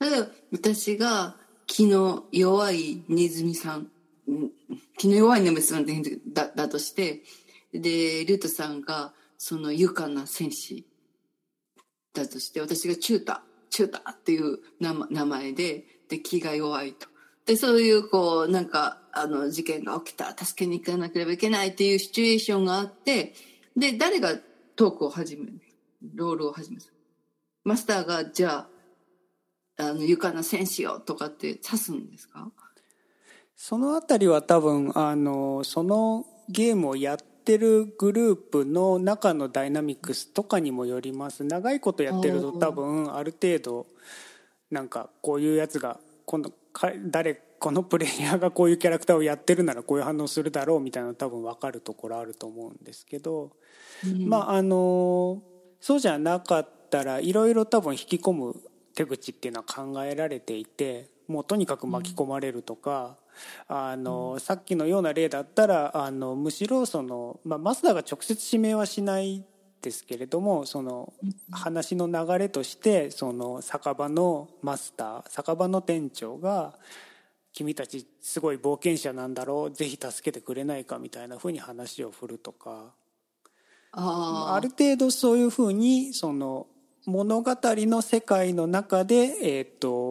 例えば私が気の弱いネズミさん、気の弱いネズミさんだとして、でルートさんがその勇敢な戦士だとして、私がチュータっていう名前で気が弱いと。で、そういうこう、なんか、事件が起きた、助けに行かなければいけないっていうシチュエーションがあって、で、誰がトークを始める、ロールを始める。マスターが、じゃあ、勇敢な戦士よとかって指すんですか？ そのあたりは多分、そのゲームをやってるグループの中のダイナミクスとかにもよります。長いことやってると多分、ある程度、なんかこういうやつが、このプレイヤーがこういうキャラクターをやってるならこういう反応するだろうみたいなの多分分かるところあると思うんですけど、まあそうじゃなかったらいろいろ多分引き込む手口っていうのは考えられていて、もうとにかく巻き込まれるとか、さっきのような例だったらむしろマスターが直接指名はしないですけれども、その話の流れとしてその酒場のマスター、酒場の店長が君たちすごい冒険者なんだろう、ぜひ助けてくれないかみたいなふうに話を振るとか、ある程度そういうふうにその物語の世界の中で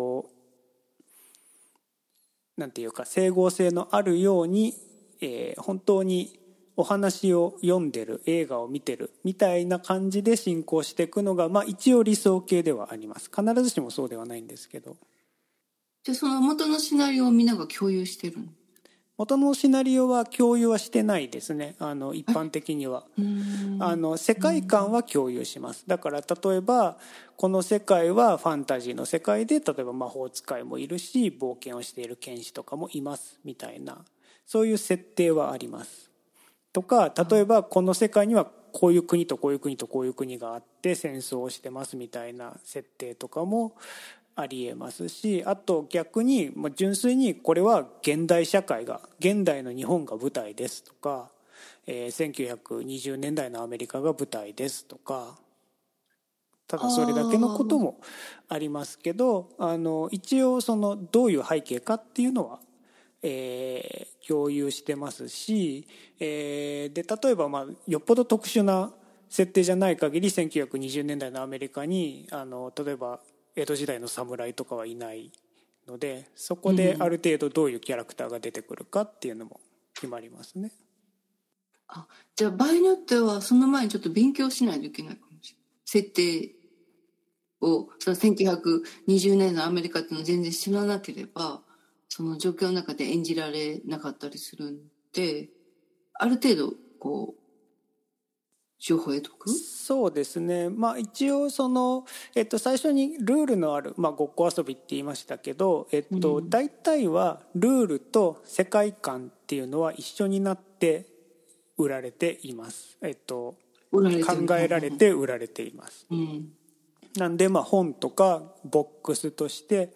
なんていうか整合性のあるように、本当にお話を読んでる、映画を見てるみたいな感じで進行していくのが、まあ一応理想形ではあります。必ずしもそうではないんですけど。 じゃあその元のシナリオをみんなが共有してるの？ 元のシナリオは共有はしてないですね。一般的には世界観は共有します。だから例えばこの世界はファンタジーの世界で、例えば魔法使いもいるし冒険をしている剣士とかもいますみたいな、そういう設定はあります。とか、例えばこの世界にはこういう国とこういう国とこういう国があって戦争をしてますみたいな設定とかもありえますし、あと逆に純粋にこれは現代社会が、現代の日本が舞台ですとか、1920年代のアメリカが舞台ですとか、ただそれだけのこともありますけど、一応そのどういう背景かっていうのは共有してますし、で例えばよっぽど特殊な設定じゃない限り1920年代のアメリカに例えば江戸時代の侍とかはいないので、そこである程度どういうキャラクターが出てくるかっていうのも決まりますね。 じゃあ場合によってはその前にちょっと勉強しないといけないかもしれない。設定をその1920年のアメリカっていうのを全然知らなければその状況の中で演じられなかったりするんで、ある程度こう情報を得とく。 そうですね。一応その、最初にルールのある、ごっこ遊びって言いましたけど、大体はルールと世界観っていうのは一緒になって売られています。考えられて売られています。なんで本とかボックスとして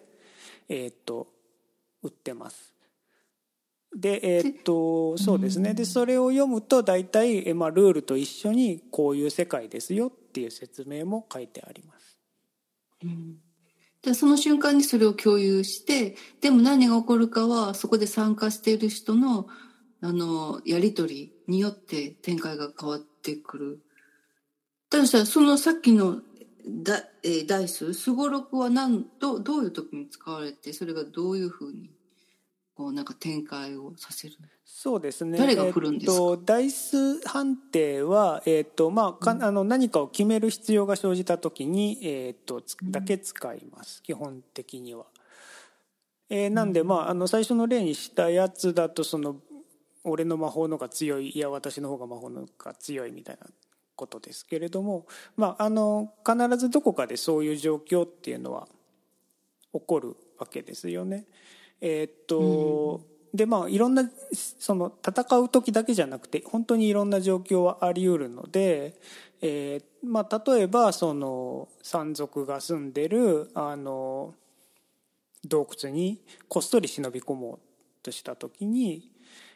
売ってます。でそうですね。でそれを読むと大体ルールと一緒にこういう世界ですよっていう説明も書いてあります。 でその瞬間にそれを共有して、でも何が起こるかはそこで参加している人のやり取りによって展開が変わってくる。だとしたらそのさっきのダイスすごろくはどういう時に使われて、それがどういうふうにこうなんか展開をさせる？ そうですね。 誰が振るんですか？ ダイス判定は、何かを決める必要が生じた時に、だけ使います、基本的には。なんで最初の例にしたやつだと俺の魔法の方が強い、いや私の方が魔法の方が強いみたいなことですけれども、必ずどこかでそういう状況っていうのは起こるわけですよね。でいろんな戦う時だけじゃなくて本当にいろんな状況はあり得るので、例えば山賊が住んでる洞窟にこっそり忍び込もうとした時に、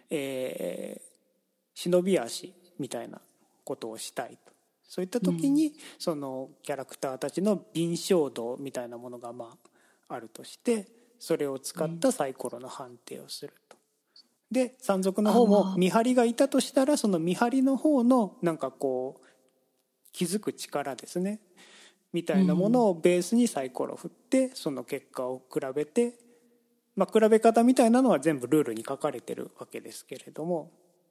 忍び足みたいなことをしたいと、そういった時にそのキャラクターたちの敏捷度みたいなものがあるとして、それを使ったサイコロの判定をすると。で山賊の方も見張りがいたとしたら、その見張りの方のなんかこう気づく力ですねみたいなものをベースにサイコロを振って、その結果を比べて、比べ方みたいなのは全部ルールに書かれてるわけですけれども、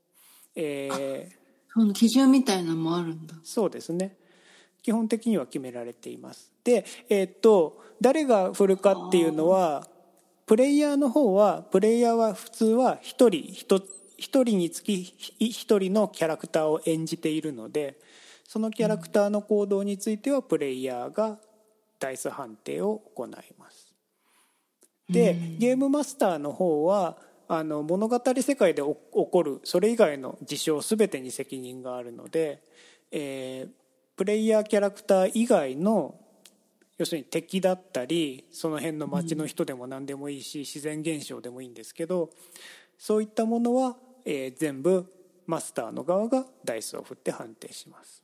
その基準みたいなのもあるんだ。 そうですね、基本的には決められています。で、誰が振るかっていうのは、プレイヤーは普通は一人につき一人のキャラクターを演じているので、そのキャラクターの行動についてはプレイヤーがダイス判定を行います。でゲームマスターの方は物語世界で起こるそれ以外の事象全てに責任があるので、プレイヤーキャラクター以外の要するに敵だったりその辺の街の人でも何でもいいし、自然現象でもいいんですけど、そういったものは、全部マスターの側がダイスを振って判定します。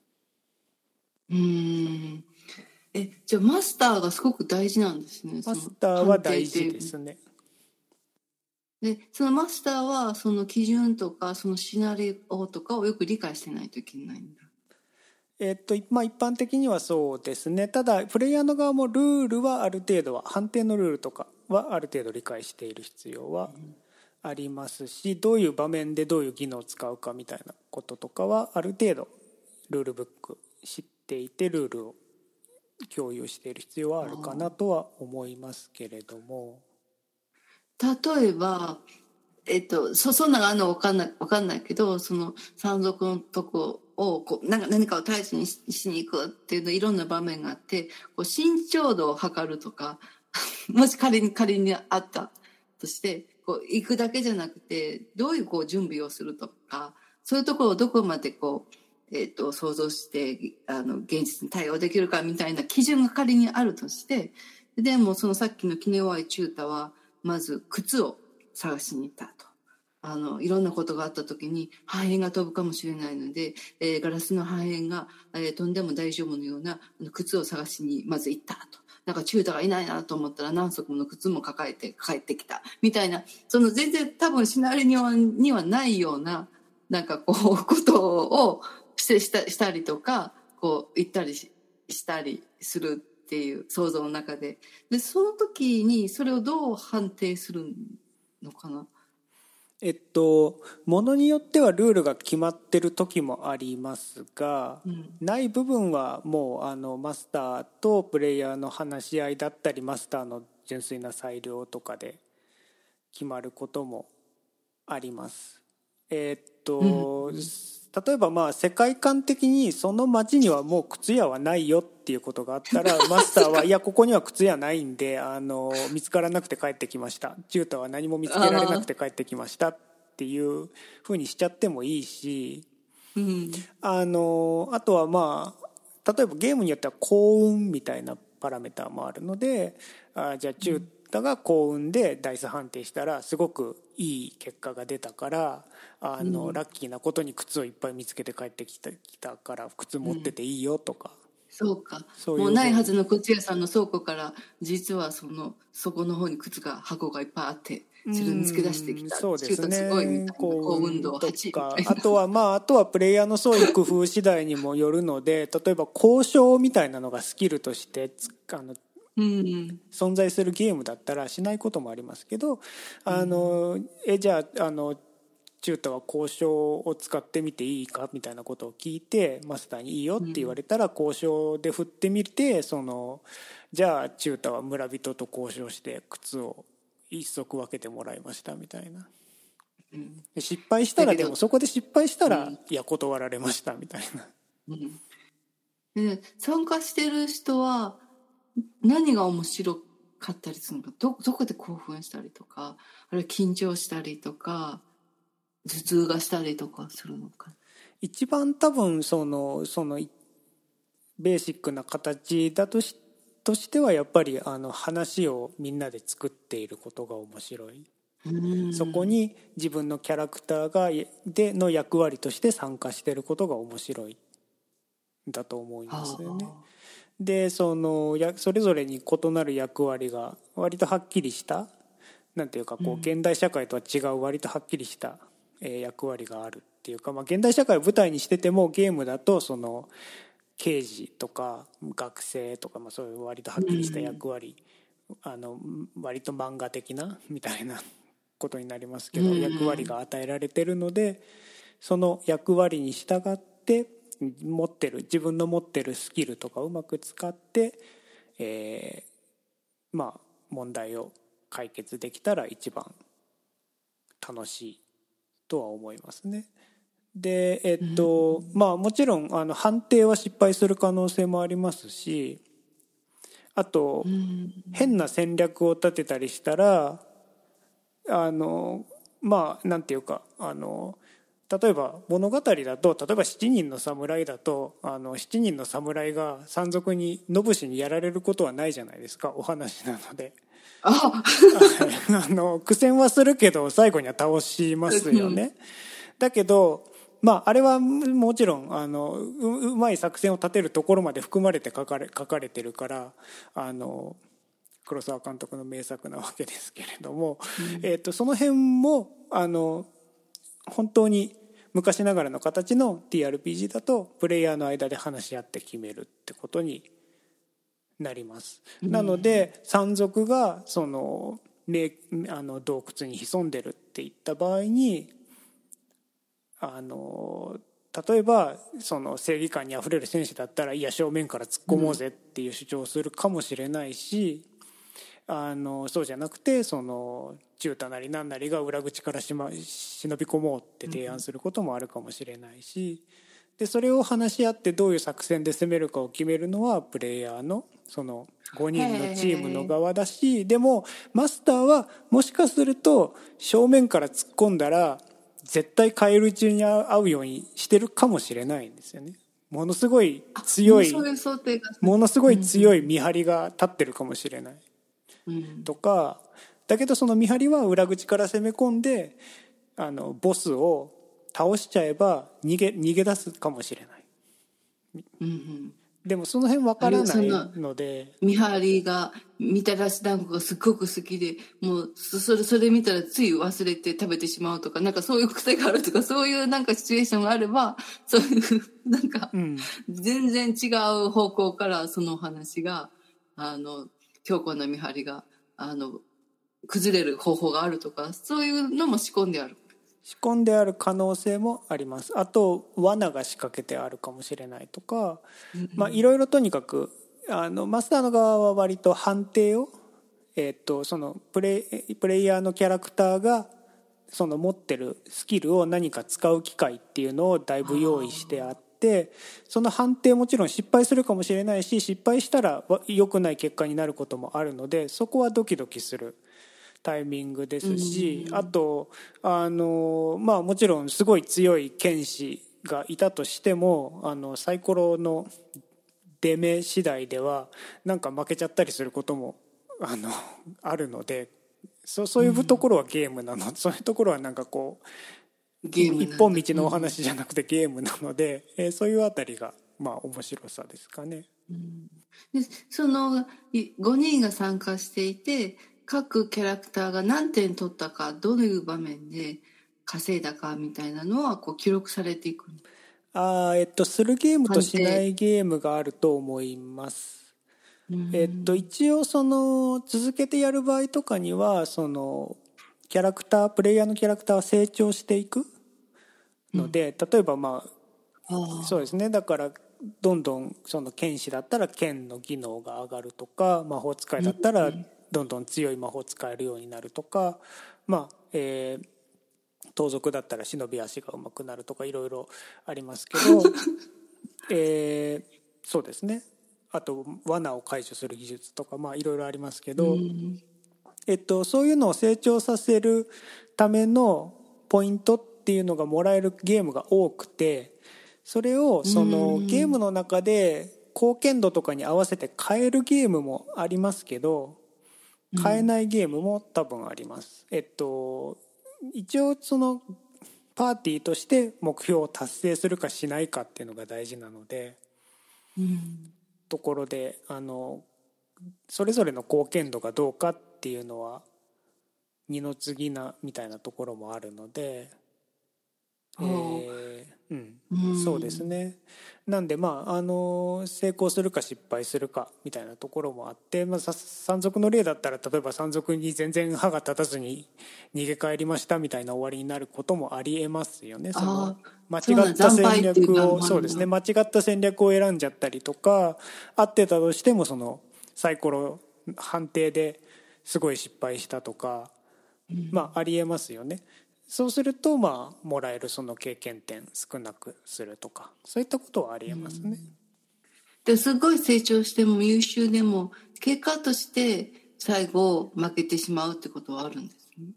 じゃあマスターがすごく大事なんですね。 マスターは大事ですね。 でそのマスターはその基準とかそのシナリオとかをよく理解してないといけないんだ。 一般的にはそうですね。ただプレイヤーの側もルールはある程度は、判定のルールとかはある程度理解している必要はありますし、どういう場面でどういう技能を使うかみたいなこととかはある程度ルールブック知っていてルールを共有している必要はあるかなとは思いますけれども、 例えばそんなのあるの分かんないけど、その山賊のとこを何かを退治に しに行くっていうのいろんな場面があって、こう身長度を測るとかもし仮にあったとしてこう行くだけじゃなくてどういう準備をするとか、そういうところをどこまで想像して現実に対応できるかみたいな基準が仮にあるとして、でもそのさっきの気の弱いチュータはまず靴を探しに行ったと。いろんなことがあった時に破片が飛ぶかもしれないので、ガラスの破片が、飛んでも大丈夫のような靴を探しにまず行ったと。なんかチュータがいないなと思ったら何足もの靴も抱えて帰ってきたみたいな、その全然多分シナリオにはないようななんかことをしたりとか言ったりしたりするっていう想像の中で、その時にそれをどう判定するのかな。 ものによってはルールが決まってる時もありますが、ない部分はもうマスターとプレイヤーの話し合いだったりマスターの純粋な裁量とかで決まることもあります。例えば世界観的にその街にはもう靴屋はないよっていうことがあったらマスターはいやここには靴屋ないんで見つからなくて帰ってきました、チュータは何も見つけられなくて帰ってきましたっていうふうにしちゃってもいいし、あとは例えばゲームによっては幸運みたいなパラメーターもあるので、じゃあチュータが幸運でダイス判定したらすごくいい結果が出たからラッキーなことに靴をいっぱい見つけて帰ってきたから靴持ってていいよとか、 そうか、もうないはずの靴屋さんの倉庫から実はそこの方に箱がいっぱいあってそれを見つけ出してきた。 そうですね、 すごいみたいな幸運度8みたいな。 あとはプレイヤーの創意工夫次第にもよるので例えば交渉みたいなのがスキルとして存在するゲームだったらしないこともありますけど、じゃあチュータは交渉を使ってみていいかみたいなことを聞いてマスターにいいよって言われたら交渉で振ってみてじゃあチュータは村人と交渉して靴を一足分けてもらいましたみたいな、失敗したらでもそこで失敗したら、いや断られましたみたいな、参加してる人は何が面白かったりするのか、どこで興奮したりとかあるいは緊張したりとか頭痛がしたりとかするのか。 一番多分そのベーシックな形だとしてはやっぱり話をみんなで作っていることが面白い。そこに自分のキャラクターの役割として参加していることが面白いだと思いますよね。 でそれぞれに異なる役割が割とはっきりしたなんていうかこう現代社会とは違う割とはっきりした役割があるっていうか、現代社会を舞台にしててもゲームだとその刑事とか学生とか、そういう割とはっきりした役割、割と漫画的なみたいなことになりますけど、役割が与えられてるのでその役割に従って自分の持ってるスキルとかをうまく使って、問題を解決できたら一番楽しいとは思いますね。でもちろん判定は失敗する可能性もありますし、あと変な戦略を立てたりしたらなんていうか例えば物語だと例えば7人の侍だと7人の侍が山賊に野武士にやられることはないじゃないですか、お話なので。苦戦はするけど最後には倒しますよね。だけどあれはもちろんうまい作戦を立てるところまで含まれて書かれてるから黒沢監督の名作なわけですけれども、その辺も本当に昔ながらの形の TRPG だとプレイヤーの間で話し合って決めるってことになります。なので山賊が洞窟に潜んでるっていった場合に例えばその正義感にあふれる戦士だったらいや正面から突っ込もうぜっていう主張をするかもしれないし、そうじゃなくてその中太なり何なりが裏口から忍び込もうって提案することもあるかもしれないし、でそれを話し合ってどういう作戦で攻めるかを決めるのはプレイヤーのその5人のチームの側だし、でもマスターはもしかすると正面から突っ込んだら絶対返り討ちに遭うようにしてるかもしれないんですよね。ものすごい強い見張りが立ってるかもしれない、とかだけどその見張りは裏口から攻め込んでボスを倒しちゃえば逃げ出すかもしれない、でもその辺分からないので、 見張りがみたらし団子がすっごく好きでもうそれ見たらつい忘れて食べてしまうとか、なんかそういう癖があるとか、そういうなんかシチュエーションがあればそういうなんか全然違う方向からその話が強固な見張りが崩れる方法があるとか、そういうのも仕込んである可能性もあります。あと罠が仕掛けてあるかもしれないとか、いろいろとにかくマスターの側は割と判定を、そのプレイヤーのキャラクターがその持ってるスキルを何か使う機会っていうのをだいぶ用意してあって、その判定もちろん失敗するかもしれないし、失敗したら良くない結果になることもあるので、そこはドキドキするタイミングですし、あともちろんすごい強い剣士がいたとしてもサイコロの出目次第ではなんか負けちゃったりすることもあるので、そういうところはゲームなの、そういうところはなんかこう一本道のお話じゃなくてゲームなので、そういうあたりが面白さですかね。 でその5人が参加していて、各キャラクターが何点取ったか、どういう場面で稼いだかみたいなのはこう記録されていく。 するゲームとしないゲームがあると思います。一応その続けてやる場合とかにはそのプレイヤーのキャラクターは成長していくので、例えばそうですね、だからどんどんその剣士だったら剣の技能が上がるとか、魔法使いだったらどんどん強い魔法使えるようになるとか、盗賊だったら忍び足が上手くなるとかいろいろありますけどそうですね、あと罠を解除する技術とかいろいろありますけど、そういうのを成長させるためのポイントっていうのがもらえるゲームが多くて、それをそのゲームの中で貢献度とかに合わせて変えるゲームもありますけど、変えないゲームも多分あります。一応そのパーティーとして目標を達成するかしないかっていうのが大事なので、 ところでそれぞれの貢献度がどうかっていうのは二の次なみたいなところもあるので、そうですね。なんで成功するか失敗するかみたいなところもあって、山賊の例だったら例えば山賊に全然歯が立たずに逃げ帰りましたみたいな終わりになることもありえますよね。その間違った戦略をそうですね、間違った戦略を選んじゃったりとか、合ってたとしてもそのサイコロ判定ですごい失敗したとか、ありえますよね。そうするともらえるその経験点少なくするとか、そういったことはありえますね。 ですごい成長しても優秀でも結果として最後負けてしまうってことはあるんですね。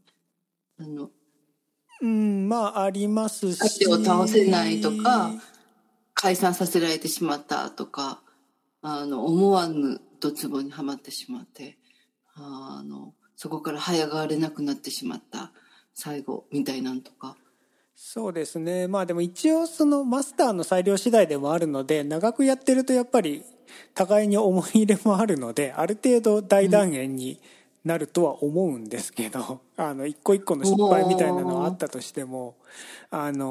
ありますし、 相手を倒せないとか解散させられてしまったとか、思わぬドツボにはまってしまってそこから這い上がれなくなってしまった最後みたいなんとか。 そうですね。でも一応そのマスターの裁量次第でもあるので、長くやってるとやっぱり互いに思い入れもあるので、ある程度大団円になるとは思うんですけど、一個一個の失敗みたいなのはあったとしてもある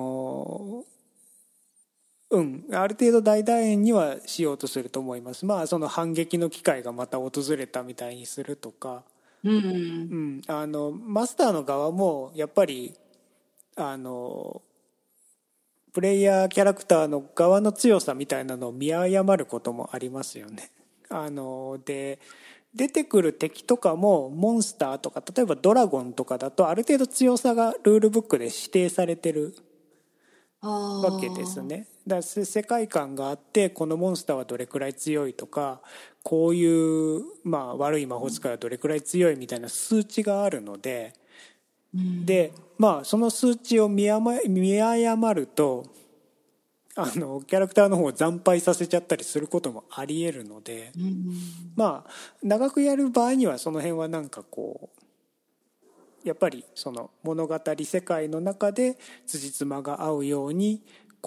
程度大団円にはしようとすると思います。その反撃の機会がまた訪れたみたいにするとか、マスターの側もやっぱりプレイヤーキャラクターの側の強さみたいなのを見誤ることもありますよね。で出てくる敵とかもモンスターとか例えばドラゴンとかだとある程度強さがルールブックで指定されてるわけですね。だから世界観があって、このモンスターはどれくらい強いとか、こういう悪い魔法使いはどれくらい強いみたいな数値があるので、でその数値を見誤るとキャラクターの方を惨敗させちゃったりすることもありえるので、長くやる場合にはその辺はやっぱりその物語世界の中で辻褄が合うように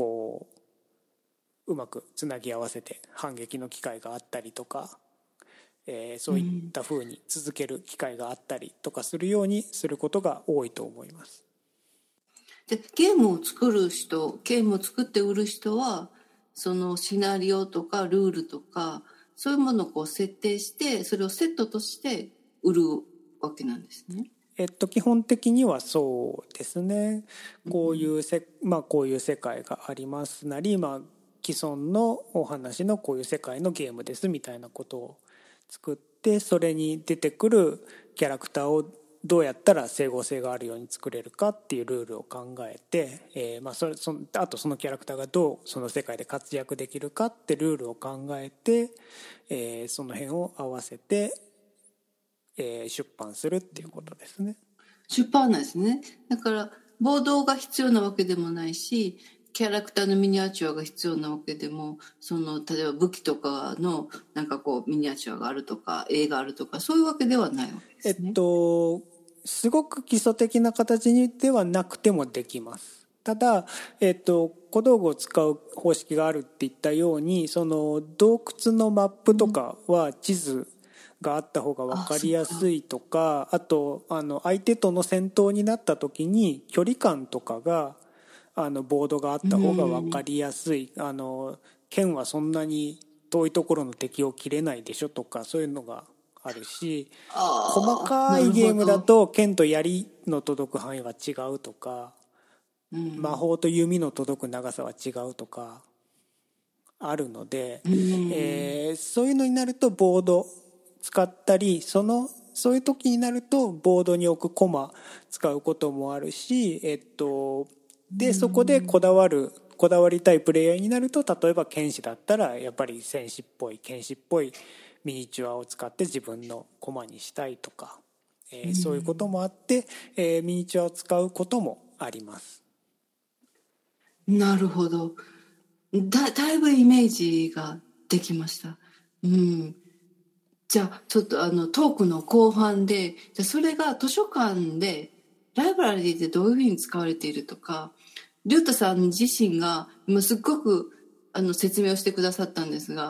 うまくつなぎ合わせて反撃の機会があったりとか、そういった風に続ける機会があったりとかするようにすることが多いと思います。 でゲームを作って売る人はそのシナリオとかルールとかそういうものを設定してそれをセットとして売るわけなんですね。 基本的にはそうですね。こういう世界がありますなり、既存のお話のこういう世界のゲームですみたいなことを作って、それに出てくるキャラクターをどうやったら整合性があるように作れるかっていうルールを考えて、あとそのキャラクターがどうその世界で活躍できるかってルールを考えて、その辺を合わせて出版するっていうことですね。 出版なんですね。だからボードが必要なわけでもないし、キャラクターのミニアチュアが必要なわけでも、例えば武器とかのミニアチュアがあるとか絵があるとかそういうわけではないわけですね。 すごく基礎的な形ではなくてもできます。ただ、小道具を使う方式があるって言ったように、その洞窟のマップとかは地図があった方が分かりやすいとか、あと相手との戦闘になった時に距離感とかがボードがあった方が分かりやすい、剣はそんなに遠いところの敵を切れないでしょとか、そういうのがあるし、細かいゲームだと剣と槍の届く範囲は違うとか、魔法と弓の届く長さは違うとかあるので、そういうのになるとボード使ったり、そういう時になるとボードに置くコマ使うこともあるし、でそこでこだわりたいプレイヤーになると、例えば剣士だったらやっぱり剣士っぽいミニチュアを使って自分のコマにしたいとか、そういうこともあって、ミニチュアを使うこともあります。 なるほど。だいぶイメージができました。じゃあちょっとトークの後半で、じゃあそれが図書館でライブラリーでどういうふうに使われているとか、リュウトさん自身が今すっごく説明をしてくださったんですが、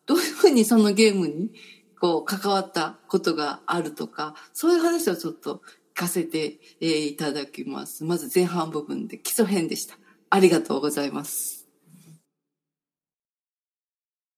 どういうふうにそのゲームにこう関わったことがあるとか、そういう話をちょっと聞かせていただきます。まず前半部分で基礎編でした。ありがとうございます。